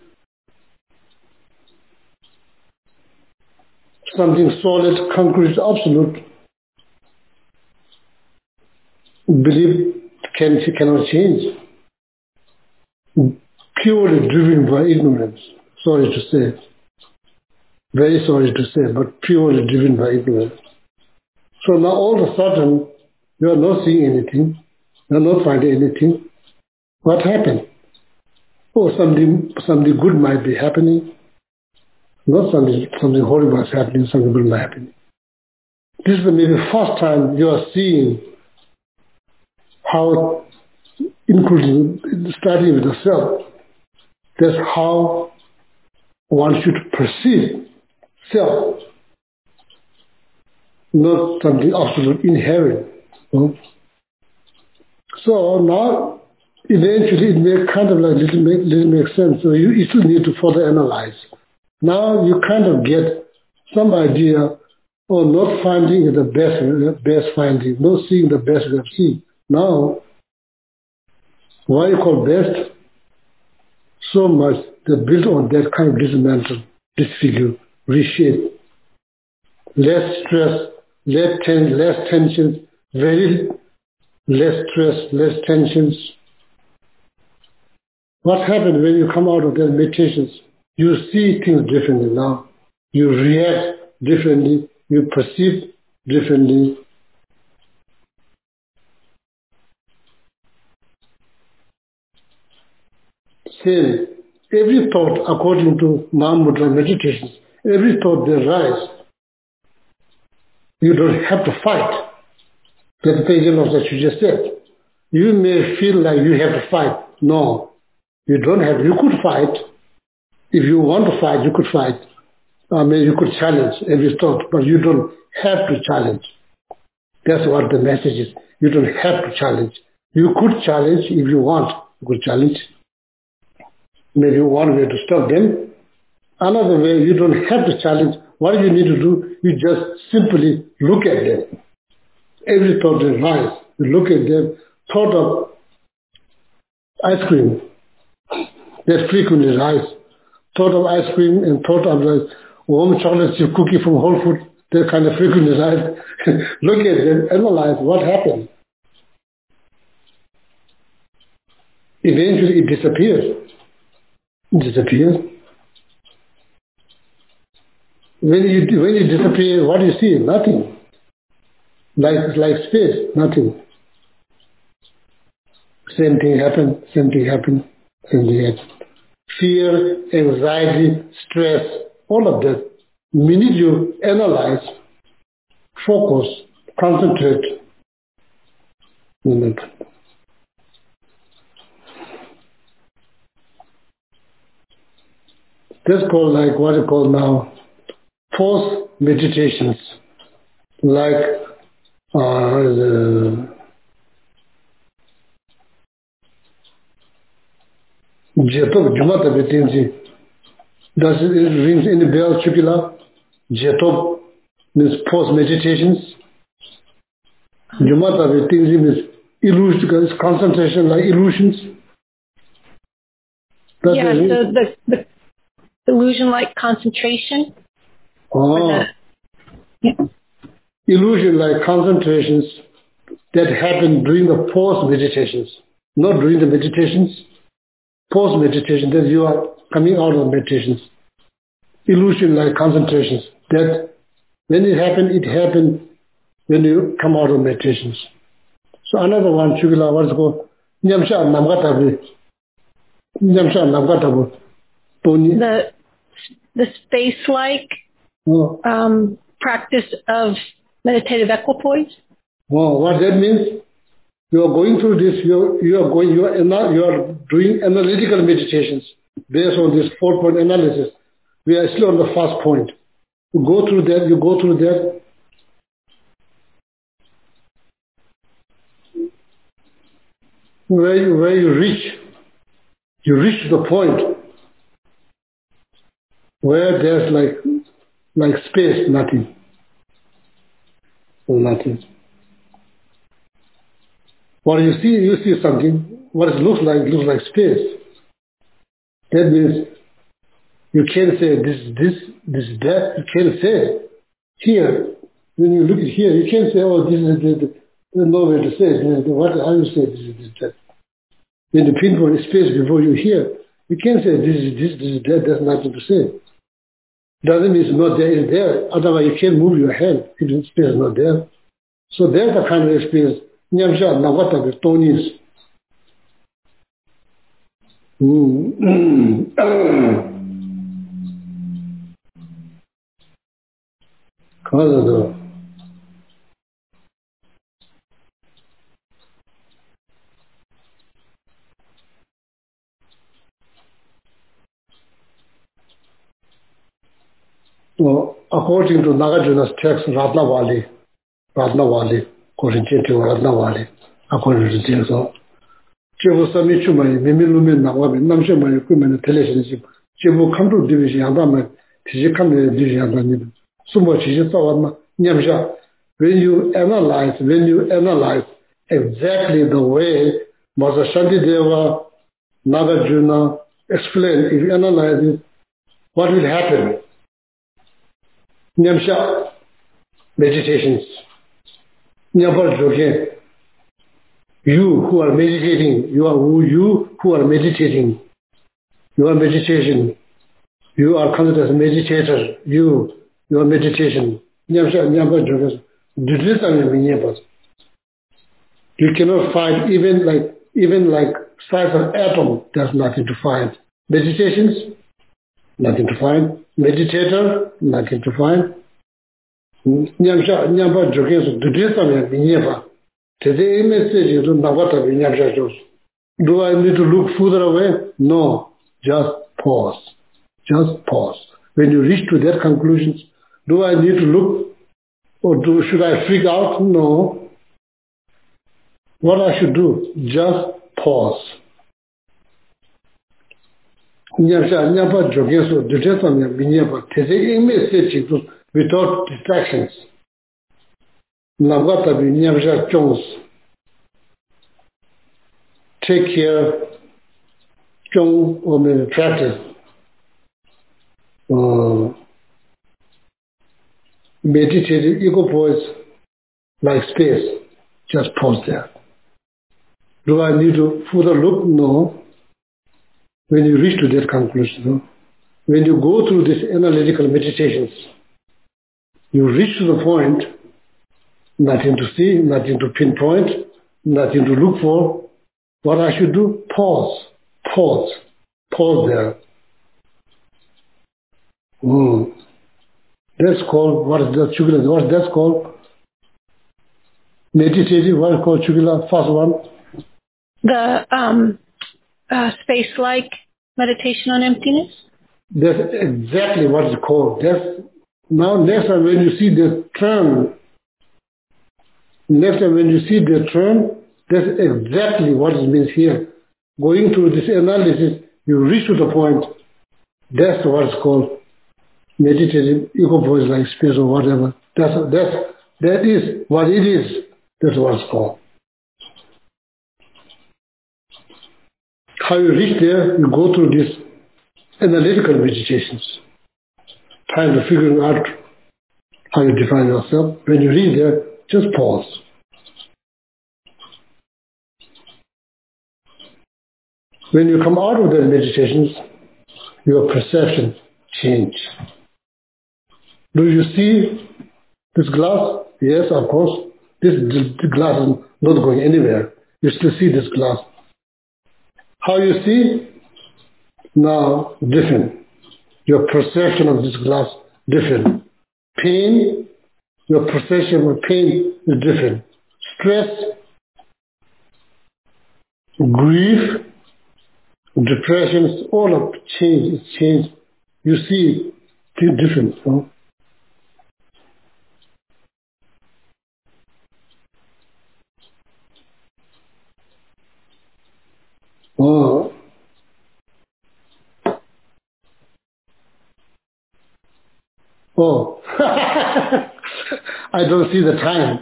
something solid, concrete, absolute. Belief can, cannot change. Purely driven by ignorance. Sorry to say. Very sorry to say, but purely driven by ignorance. So now all of a sudden, you are not seeing anything. You are not finding anything. What happened? Oh, something, something good might be happening. Not something, something horrible is happening, something good might be happening. This is maybe the first time you are seeing how, including starting with the self, that's how one should perceive self, not something absolute inherent. No? So now, eventually, it may kind of like little make, little make sense. So you, you still need to further analyze. Now you kind of get some idea, or not finding the best, best finding, not seeing the best we have seen. Now, why you call best? So much that built on that kind of dismantle, disfigure, reshape, less stress, less, ten, less tension, very less stress, less tensions. What happens when you come out of those meditations? You see things differently now. You react differently. You perceive differently. Same. Every thought, according to Mahamudra meditations, every thought that rise, you don't have to fight. That's the example that you just said. You may feel like you have to fight. No, you don't have. You could fight. If you want to fight, you could fight. I mean, you could challenge every thought, but you don't have to challenge. That's what the message is. You don't have to challenge. You could challenge if you want. You could challenge. Maybe one way to stop them. Another way, you don't have to challenge. What you need to do, you just simply look at them. Every thought that rises, you look at them. Thought of ice cream. that frequently rise. Thought of ice cream and thought of the warm chocolate chip cookie from Whole Foods, that kind of frequently rise. Look at it, analyze what happened. Eventually it disappears. It disappears. When you, when you disappear, what do you see? Nothing. Like, like space, nothing. Same thing happened, same thing happened, same thing happened. Fear, anxiety, stress, all of that. The minute you analyze, focus, concentrate, that's called like what you call now pause meditations, like uh, the Jetob Jumata Betinji. Does it ring any bell, Chukila? Jetob means pause meditations. Jumata Betinji means illusion, concentration like illusions. That's yeah, so the, the illusion like concentration. Oh. Yeah. Illusion like concentrations that happen during the pause meditations, not during the meditations. Pause meditation, that you are coming out of meditations. Illusion like concentrations, that when it happened, it happened when you come out of meditations. So another one, Chukila, what's it called? Nyamsha Namgatabi. Nyamsha Namgatabu. The, the space-like oh. um, practice of meditative equipoise. Oh, what that means? You are going through this, you are, you are going, you are, you are doing analytical meditations based on this four-point analysis. We are still on the first point. You go through that, you go through that. Where you, where you reach, you reach the point where there's like, like space, nothing. Nothing. What you see, you see something, what it looks like, looks like space. That means you can't say this, this, this, that, you can't say. Here, when you look at here, you can't say, oh, this is, the, there's no way to say it. What, how you say this is, this, that. When you pinpoint space before you hear, you can't say this is, this, this is, that, there's nothing to say. Doesn't mean it's not there, it's there. Otherwise you can't move your hand if the space is not there. So there's a kind of experience. Nyamsha Navata with Tony's. Cause well, according to Nagarjuna's text, Ratnavali, Ratnavali, according to Ratnavali, according to the text, Jebu Sami Chumai, Mimi Lumin Nawabi, Namshamay, Kuman, Television, Jebu come to division, Adama, Tijikam division, Sumo Chisawa, Nyamsha. When you analyze, when you analyze exactly the way Mother Shantideva, Nagarjuna explained, if you analyze it, what will happen? Nyamsha meditations. Nyampa Joke. You who are meditating, you are who you who are meditating. You are meditation. You are considered as a meditator. You, your meditation. Nyamsha Nyampa Joke. You cannot find even like even like size of atom. There's nothing to find. Meditations, nothing to find. Meditator, nothing to find. Nyamsha Nyampa Joke. Today, message you don't know what I mean. Do I need to look further away? No, just pause. Just pause. When you reach to that conclusions, do I need to look? Or do, should I freak out? No. What I should do? Just pause. Without distractions. Take care 中我们的 practice 呃 meditative ego pose like space, just pause there. Do I need to further look? No. When you reach to that conclusion, no. When you go through these analytical meditations, you reach to the point, nothing to see, nothing to pinpoint, nothing to look for. What I should do? Pause, pause, pause there. Mm. That's called, what is that, Chukila? What is that called? Meditative, what is called, Chukila? First one? The um, uh, space-like meditation on emptiness? That's exactly what it's called. That's, now next time when you see the term, next time when you see the term, that's exactly what it means here. Going through this analysis, you reach to the point, that's what it's called. Meditative ego voice like space or whatever. That's, that's, that is what it is. That's what it's called. How you reach there, you go through these analytical meditations. Trying to figure out how you define yourself. When you reach there, just pause. When you come out of the meditations, your perception changes. Do you see this glass? Yes, of course. This the glass is not going anywhere. You still see this glass. How you see? Now, different. Your perception of this glass, different. Pain, your perception of pain is different. Stress, grief, depression, all of change, it's changed. You see different. No? Oh. Oh. I don't see the time.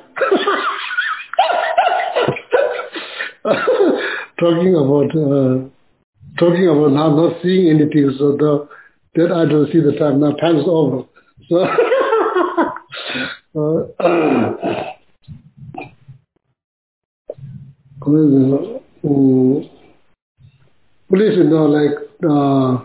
Talking about uh, talking about now not seeing anything, so the, that I don't see the time. Now time is over. So uh, um, please, you know, like uh,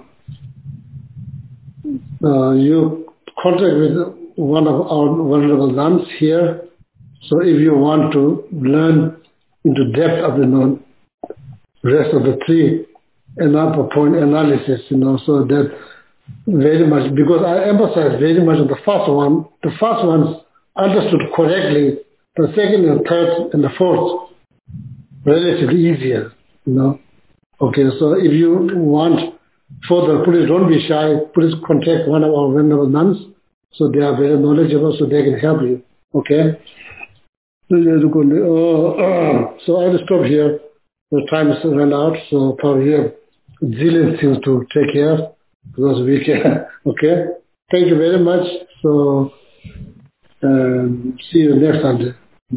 uh, you contact with one of our vulnerable nuns here. So if you want to learn into depth of the non rest of the three another point analysis, you know, so that very much, because I emphasize very much on the first one, the first one's understood correctly, the second and third and the fourth, relatively easier, you know. Okay, so if you want further, please don't be shy, please contact one of our venerable nuns, so they are very knowledgeable, so they can help you, okay? So I will stop here. The time is run out, so probably have zillion things to take care of because we can. Okay, thank you very much. So um, see you next Sunday.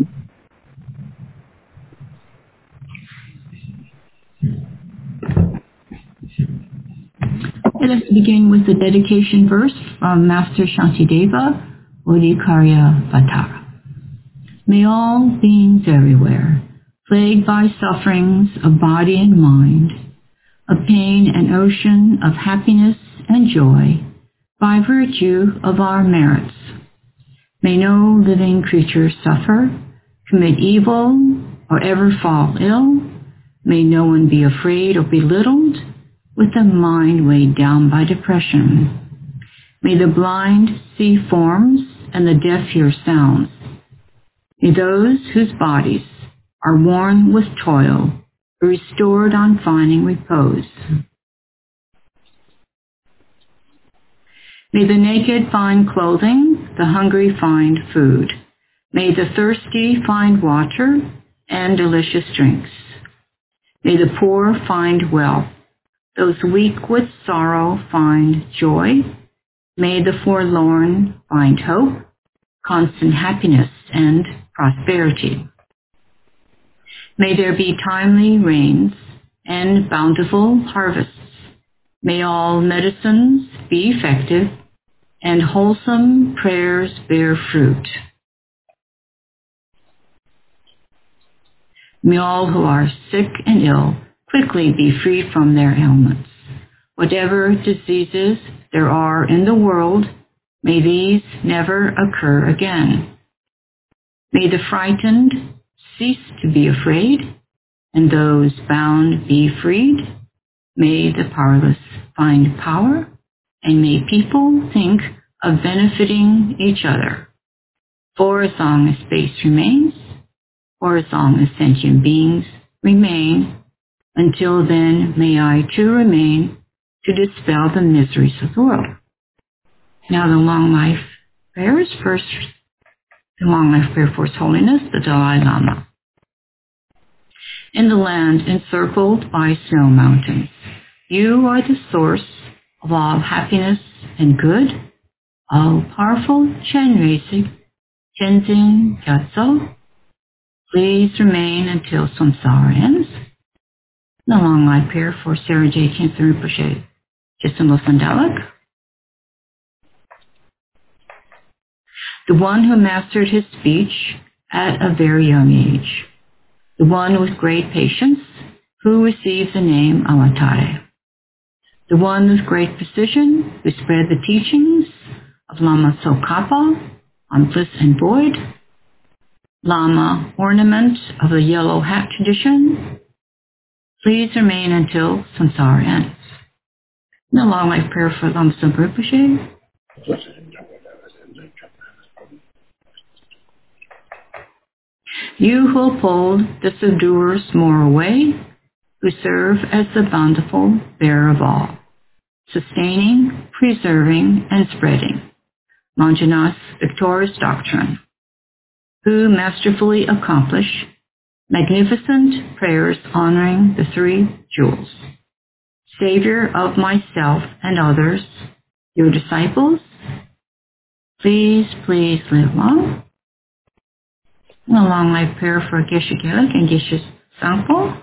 Let us begin with the dedication verse from Master Shantideva, Odhikariya Vatara. May all beings everywhere, plagued by sufferings of body and mind, obtain an ocean of happiness and joy by virtue of our merits. May no living creature suffer, commit evil, or ever fall ill. May no one be afraid or belittled, with a mind weighed down by depression. May the blind see forms and the deaf hear sounds. May those whose bodies are worn with toil be restored on finding repose. May the naked find clothing, the hungry find food. May the thirsty find water and delicious drinks. May the poor find wealth, those weak with sorrow find joy. May the forlorn find hope, constant happiness and prosperity. May there be timely rains and bountiful harvests. May all medicines be effective and wholesome prayers bear fruit. May all who are sick and ill quickly be freed from their ailments. Whatever diseases there are in the world, may these never occur again. May the frightened cease to be afraid, and those bound be freed. May the powerless find power, and may people think of benefiting each other. For as long as space remains, or as long as sentient beings remain, until then may I too remain to dispel the miseries of the world. Now the long life prayers. First, the long life prayer for His Holiness, the Dalai Lama. In the land encircled by snow mountains, you are the source of all happiness and good. All powerful Chenrezig, Tenzin Gyatso, please remain until samsara ends. The long life prayer for Sarah J. Khyentse Rinpoche, Jisumbo Sandalak. The one who mastered his speech at a very young age. The one with great patience who received the name Avatare. The one with great precision who spread the teachings of Lama Tsongkhapa on bliss and void. Lama ornament of the yellow hat tradition. Please remain until samsara ends. The long life prayer for Lama Tsongkhapa Rinpoche. You who uphold the subduers more away, who serve as the bountiful bearer of all, sustaining, preserving, and spreading Manjunath's victorious doctrine, who masterfully accomplish magnificent prayers honoring the three jewels, Savior of myself and others, your disciples, please, please live long. A long life prayer for Geshe Gelek and Geshe Sangpo.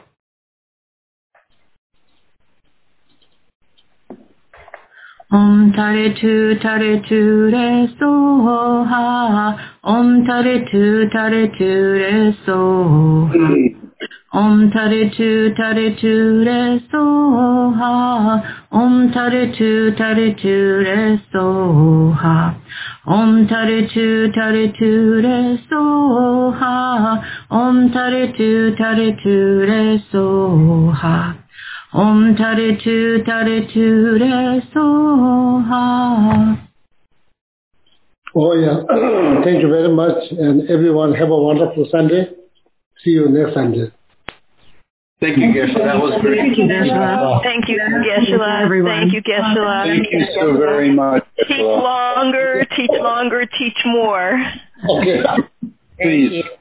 Om Tare Tu Tare Tu Re So Ha. Om Tare Tu Tare Tu Re So Ha. Om Tare Tu Tare Tu Re So Ha. Om Tare Tu Tare Tu Re So Ha. Om Tare Tu Tare Tu Re So Ha. Om Tare Tu Tare Tu Re So Ha. Om Tare Tu Tare Tu Re So Ha. Oh yeah, thank you very much, and everyone have a wonderful Sunday. See you next Sunday. Thank you, Geshe. That was great. Thank you, Geshe. Thank you, Geshe. Thank you, Geshe. Thank you so very much. Teach longer, teach longer, teach more. Okay. Please.